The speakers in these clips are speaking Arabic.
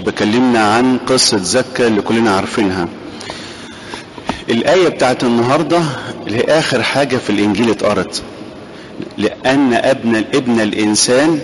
بكلمنا عن قصة زكا اللي كلنا عارفينها. الآية بتاعت النهاردة اللي هي آخر حاجة في الإنجيل اتقرت، لأن ابن الإنسان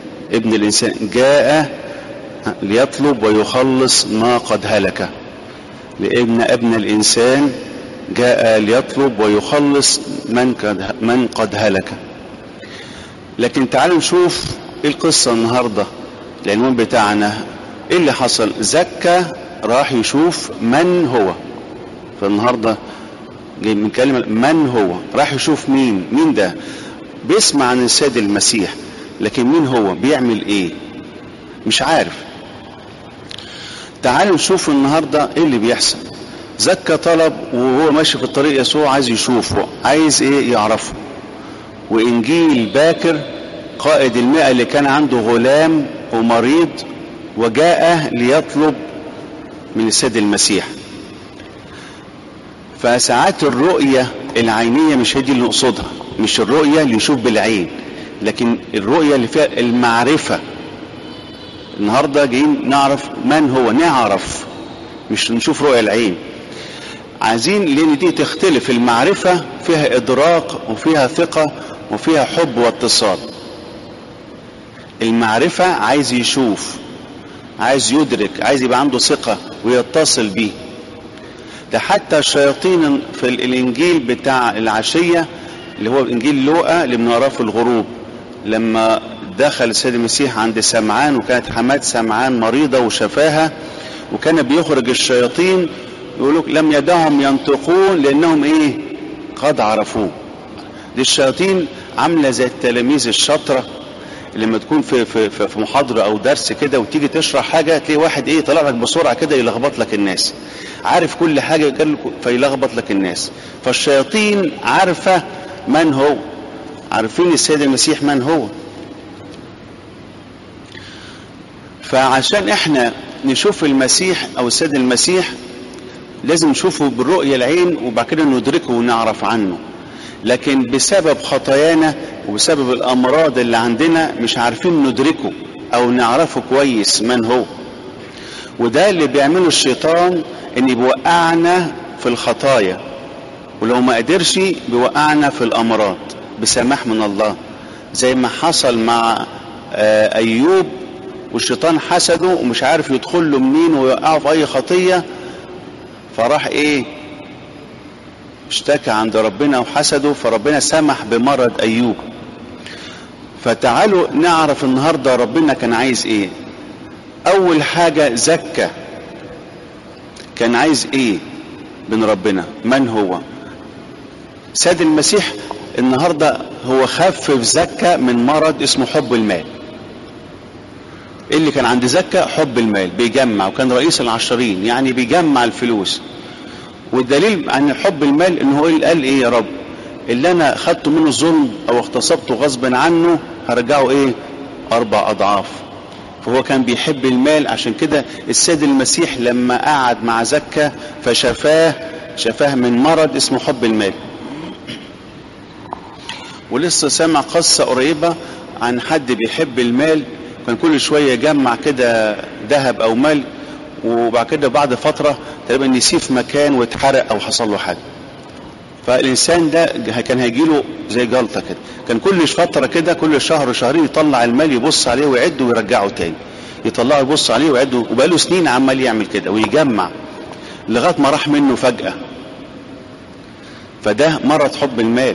جاء ليطلب ويخلص ما قد هلك. لأن ابن الإنسان جاء ليطلب ويخلص من قد هلك. لكن تعالوا نشوف ايه القصة النهاردة. العنوان بتاعنا ايه اللي حصل؟ زكا راح يشوف من هو. فالنهاردة جاي من كلمة من هو، راح يشوف مين ده. بيسمع عن السيد المسيح لكن مين هو، بيعمل ايه، مش عارف. تعالوا نشوف النهاردة ايه اللي بيحصل. زكا طلب وهو ماشي في الطريق يسوع عايز يشوفه، عايز ايه، يعرفه. وانجيل باكر قائد 100 اللي كان عنده غلام ومريض وجاء ليطلب من السيد المسيح. فساعات الرؤية العينية مش هي دي اللي نقصدها، مش الرؤية اللي يشوف بالعين، لكن الرؤية اللي فيها المعرفة. النهاردة جايين نعرف من هو، نعرف، مش نشوف رؤية العين. عايزين لان دي تختلف. المعرفة فيها ادراك وفيها ثقة وفيها حب واتصال. المعرفة عايز يشوف، عايز يدرك، عايز يبقى عنده ثقة ويتصل بيه. ده حتى الشياطين في الانجيل بتاع العشية اللي هو انجيل لوقا اللي بنقراه في الغروب، لما دخل السيد المسيح عند سمعان وكانت حماة سمعان مريضة وشفاها، وكان بيخرج الشياطين، يقولوا لم يدعهم ينطقون لانهم ايه، قد عرفوه. دي الشياطين عامله زي التلاميذ الشاطره لما تكون في محاضره او درس كده وتيجي تشرح حاجه، تلاقي واحد ايه طلع لك بسرعه كده يلخبط لك الناس، عارف كل حاجه فيلخبط لك الناس. فالشياطين عارفه من هو، عارفين السيد المسيح من هو. فعشان احنا نشوف المسيح او السيد المسيح لازم نشوفه بالرؤية العين وبعد كده ندركه ونعرف عنه. لكن بسبب خطايانا وبسبب الأمراض اللي عندنا مش عارفين ندركه أو نعرفه كويس من هو. وده اللي بيعمله الشيطان، إن بيوقعنا في الخطايا، ولو ما قدرش بيوقعنا في الأمراض بسماح من الله، زي ما حصل مع أيوب، والشيطان حسده ومش عارف يدخل له منين ويوقعه في أي خطية، فراح ايه، اشتكى عند ربنا وحسده، فربنا سمح بمرض ايوب. فتعالوا نعرف النهاردة ربنا كان عايز ايه. اول حاجة زكا كان عايز ايه من ربنا، من هو سيد المسيح. النهاردة هو خفف زكا من مرض اسمه حب المال. ايه اللي كان عند زكا؟ حب المال، بيجمع، وكان رئيس العشرين يعني بيجمع الفلوس. والدليل عن حب المال ان هو قال ايه، يا رب اللي انا خدته منه ظلم او اغتصبته غصبا عنه هرجعه ايه، 4 أضعاف. فهو كان بيحب المال. عشان كده السيد المسيح لما قعد مع زكا شفاه من مرض اسمه حب المال. ولسه سامع قصة قريبة عن حد بيحب المال، كان كل شوية يجمع كده ذهب او مال، وبعد كده بعد فترة تقريبا نسيه في مكان واتحرق او حصل له حاجة. فالانسان ده كان هيجيله زي جلطة كده، كان كل فترة كده كل شهر شهرين يطلع المال يبص عليه ويعده ويرجعه تاني، يطلعه يبص عليه ويعده، وبقاله سنين عمال يعمل كده ويجمع لغاية ما راح منه فجأة. فده مرض حب المال.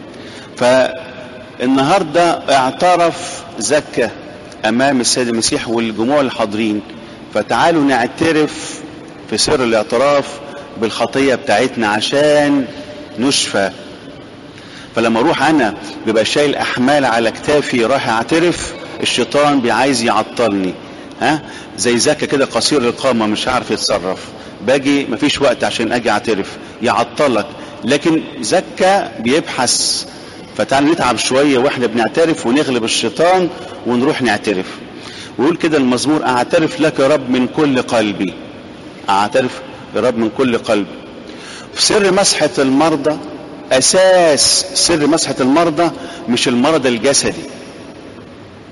فالنهاردة اعترف زكا امام السيد المسيح والجموع الحاضرين. فتعالوا نعترف في سر الاعتراف بالخطية بتاعتنا عشان نشفى. فلما اروح انا بيبقى شايل احمال على كتافي راح اعترف، الشيطان بيعايز يعطلني، زي زكا كده قصير القامة مش عارف يتصرف، باجي مفيش وقت عشان اجي اعترف، يعطلك. لكن زكا بيبحث. فتعال نتعب شوية واحنا بنعترف ونغلب الشيطان ونروح نعترف. ويقول كده المزمور، اعترف لك يا رب من كل قلبي، اعترف يا رب من كل قلبي. في سر مسحة المرضى، اساس سر مسحة المرضى مش المرض الجسدي.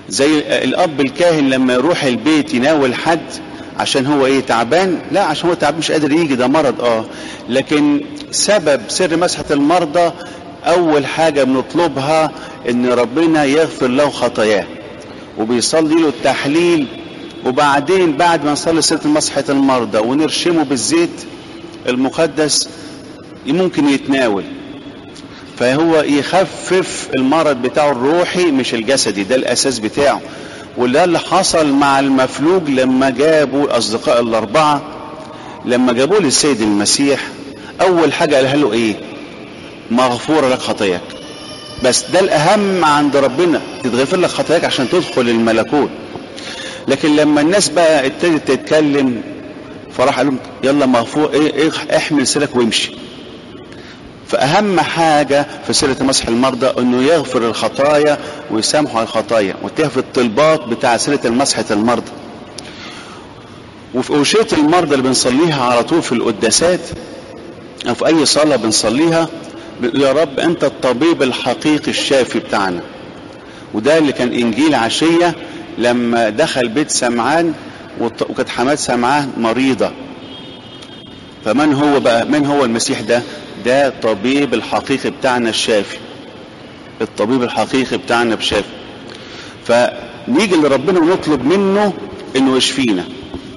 زي الاب الكاهن لما يروح البيت يناول حد عشان هو ايه تعبان، لا عشان هو تعبان مش قادر يجي، ده مرض لكن سبب سر مسحة المرضى اول حاجة بنطلبها ان ربنا يغفر له خطاياه، وبيصلي له التحليل، وبعدين بعد ما نصلي سر مسحة المرضى ونرشمه بالزيت المقدس ممكن يتناول، فهو يخفف المرض بتاعه الروحي مش الجسدي، ده الاساس بتاعه. وده اللي حصل مع المفلوج لما جابوا الاصدقاء الاربعة، لما جابوه للسيد المسيح اول حاجة قالها له ايه؟ مغفورة لك خطاياك. بس ده الاهم عند ربنا، تتغفر لك خطاياك عشان تدخل الملكوت. لكن لما الناس بقى ابتدت تتكلم فراح قال لهم يلا مغفور ايه احمل سيرك وامشي. فأهم حاجة في سيرة مسح المرضى انه يغفر الخطايا ويسامحوا على الخطايا، وتهفي الطلبات بتاع سيرة مسحة المرضى. وفي أوشية المرضى اللي بنصليها على طول في القداسات او في اي صلاة بنصليها، يا رب انت الطبيب الحقيقي الشافي بتاعنا. وده اللي كان انجيل عشية لما دخل بيت سمعان وكانت حماد سمعان مريضة. فمن هو بقى؟ من هو المسيح ده؟ ده الطبيب الحقيقي بتاعنا الشافي، الطبيب الحقيقي بتاعنا بشافي. فنيجي لربنا ونطلب منه انه يشفينا.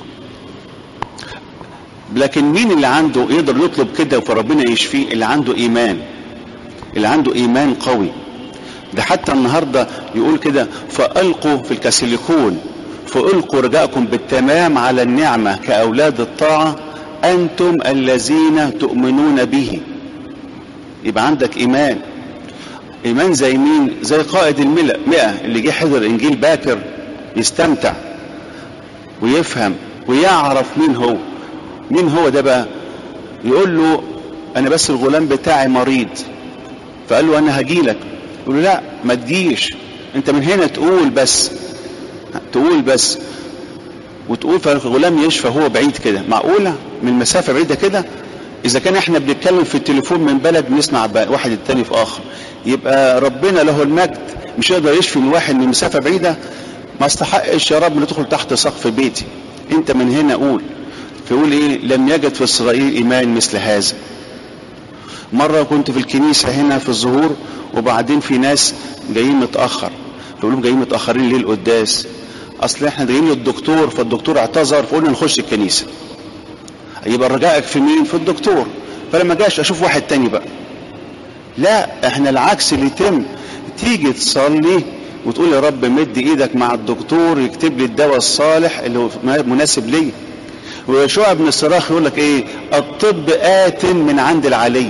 لكن مين اللي عنده يقدر يطلب كده فربنا يشفيه؟ اللي عنده ايمان، اللي عنده ايمان قوي. ده حتى النهاردة يقول كده فألقوا في الكاسيليكون فألقوا رجاءكم بالتمام على النعمة كأولاد الطاعة أنتم الذين تؤمنون به. يبقى عندك إيمان. إيمان زي مين؟ زي قائد المئة اللي جه حضر إنجيل باكر يستمتع ويفهم ويعرف مين هو. مين هو ده بقى؟ يقول له أنا بس الغلام بتاعي مريض، فقال له أنا هجيلك. يقول له لا ما تجيش، أنت من هنا تقول بس، تقول بس وتقول فالغلام يشفى هو بعيد كده. معقولة من مسافة بعيدة كده؟ إذا كان إحنا بنتكلم في التليفون من بلد بنسمع واحد التاني في آخر، يبقى ربنا له المجد مش يقدر يشفي من واحد من مسافة بعيدة؟ ما استحقش يا رب ندخل تحت سقف بيتي، أنت من هنا قول. فيقول إيه؟ لم يجد في إسرائيل إيمان مثل هذا. مرة كنت في الكنيسة هنا في الظهور، وبعدين في ناس جايين متأخر، فيقولوا جايين متأخرين ليه القداس؟ اصل احنا جايين للدكتور فالدكتور اعتذر فقلنا نخش الكنيسة. يبقى رجائك في مين؟ في الدكتور. فلما جاش اشوف واحد تاني بقى. لا احنا العكس اللي يتم، تيجي تصلي وتقول يا رب مد ايدك مع الدكتور يكتب لي الدواء الصالح اللي هو مناسب لي. ويشوع بن الصراخ يقول لك ايه؟ الطب آت من عند العلي.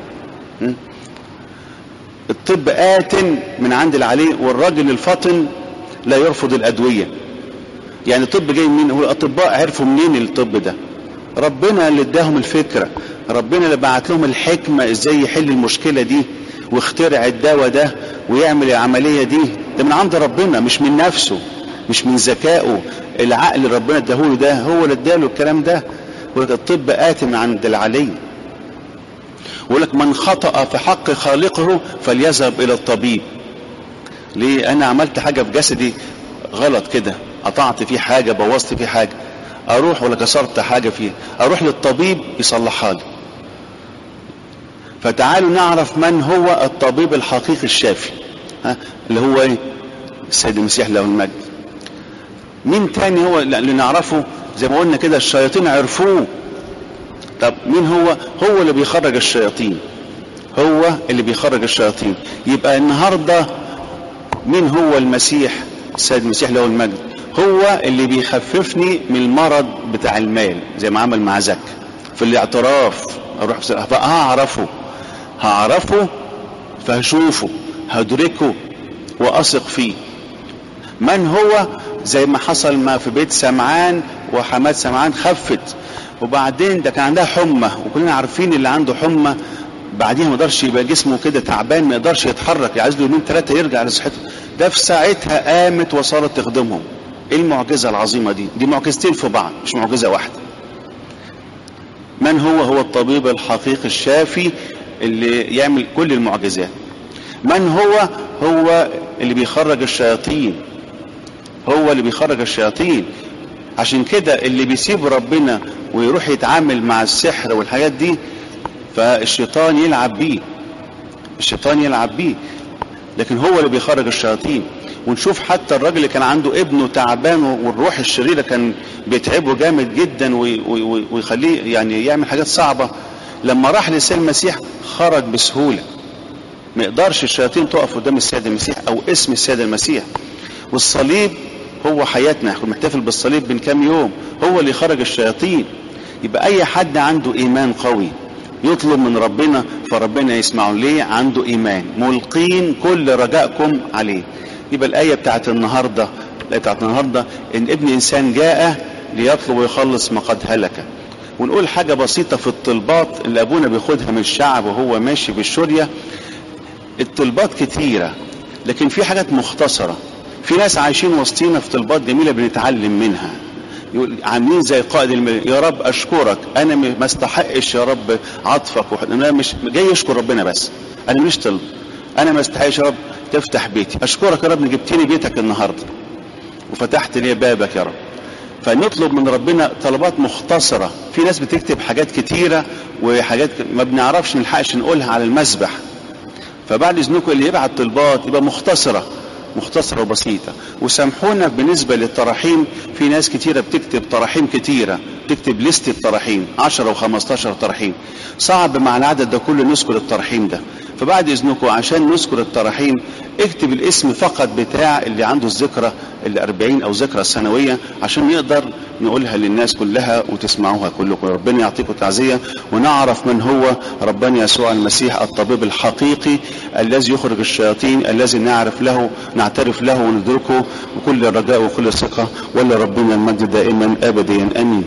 الطب آت من عند العلي، والراجل الفطن لا يرفض الأدوية. يعني الطب جاي منين؟ هو الأطباء عرفوا منين الطب ده؟ ربنا اللي اداهم الفكرة، ربنا اللي بعت لهم الحكمة ازاي يحل المشكلة دي واخترع الدواء ده ويعمل العملية دي. ده من عند ربنا مش من نفسه، مش من ذكائه. العقل اللي ربنا اداهوله ده هو اللي اداله الكلام ده. ولك الطب آت من عند العلي. ولك من خطأ في حق خالقه فليذهب إلى الطبيب. ليه؟ أنا عملت حاجة في جسدي غلط كده، قطعت فيه حاجة، بوظت فيه حاجة، أروح ولا كسرت حاجة فيه، أروح للطبيب يصلحها لي. فتعالوا نعرف من هو الطبيب الحقيقي الشافي، اللي هو إيه؟ السيد المسيح له المجد. مين تاني هو اللي نعرفه؟ زي ما قلنا كده الشياطين عرفوه. طب مين هو؟ هو اللي بيخرج الشياطين، هو اللي بيخرج الشياطين. يبقى النهاردة مين هو المسيح؟ السيد المسيح له المجد هو اللي بيخففني من المرض بتاع المال، زي ما عمل مع زكا في الاعتراف. اروح هعرفه فهشوفه هدركه واثق فيه. من هو؟ زي ما حصل ما في بيت سمعان وحماد سمعان خفت، وبعدين ده كان عندها حمى، وكلنا عارفين اللي عنده حمى بعديها ما يقدرش يبقى جسمه كده تعبان، ما يقدرش يتحرك، عايز له يومين ثلاثه يرجع لصحته. ده في ساعتها قامت وصارت تخدمهم. ايه المعجزه العظيمه دي؟ دي معجزتين في بعض مش معجزه واحده. من هو؟ هو الطبيب الحقيقي الشافي اللي يعمل كل المعجزات. من هو؟ هو اللي بيخرج الشياطين. هو اللي بيخرج الشياطين. عشان كده اللي بيسيب ربنا ويروح يتعامل مع السحر والحاجات دي فالشيطان يلعب بيه، الشيطان يلعب بيه، لكن هو اللي بيخرج الشياطين. ونشوف حتى الراجل اللي كان عنده ابنه تعبان والروح الشريرة كان بيتعبه جامد جدا ويخليه يعني يعمل حاجات صعبة، لما راح للسيد المسيح خرج بسهولة. ما يقدرش الشياطين تقف قدام السيد المسيح او اسم السيد المسيح. والصليب هو حياتنا، احنا بنحتفل بالصليب من كام يوم، هو اللي خرج الشياطين. يبقى اي حد عنده ايمان قوي يطلب من ربنا فربنا يسمعه. ليه؟ عنده ايمان. ملقين كل رجائكم عليه. يبقى الايه بتاعت النهارده ان ابن انسان جاء ليطلب ويخلص ما قد هلك. ونقول حاجه بسيطه في الطلبات اللي ابونا بياخدها من الشعب وهو ماشي بالشوريه. الطلبات كتيره لكن في حاجات مختصره. في ناس عايشين وسطينا في طلبات جميله بنتعلم منها، يقول عاملين زي قائد الملك، يا رب اشكرك انا ما استحقش يا رب عطفك انا مش جاي اشكر ربنا بس، انا مش طلب، انا ما استحقش يا رب تفتح بيتي، اشكرك يا رب جبتني بيتك النهارده وفتحت لي بابك يا رب. فنطلب من ربنا طلبات مختصره. في ناس بتكتب حاجات كتيره وحاجات ما بنعرفش نلحقش نقولها على المسبح، فبعد اذنكم اللي يبعت طلبات يبقى مختصره وبسيطة. وسامحونا بالنسبة للتراحيم، في ناس كتيرة بتكتب تراحيم كتيرة، تكتب لستة تراحيم 10 و15 تراحيم، صعب مع العدد ده كله نذكر التراحيم ده. فبعد اذنكم عشان نذكر التراحيم اكتب الاسم فقط بتاع اللي عنده الذكرى ال40 او ذكرى السنوية عشان نقدر نقولها للناس كلها وتسمعوها كلكم. ربنا يعطيكم تعزية ونعرف من هو ربنا يسوع المسيح الطبيب الحقيقي الذي يخرج الشياطين، الذي نعترف له وندركه بكل رجاء وكل ثقة. ولربنا المجد دائما ابديا امين.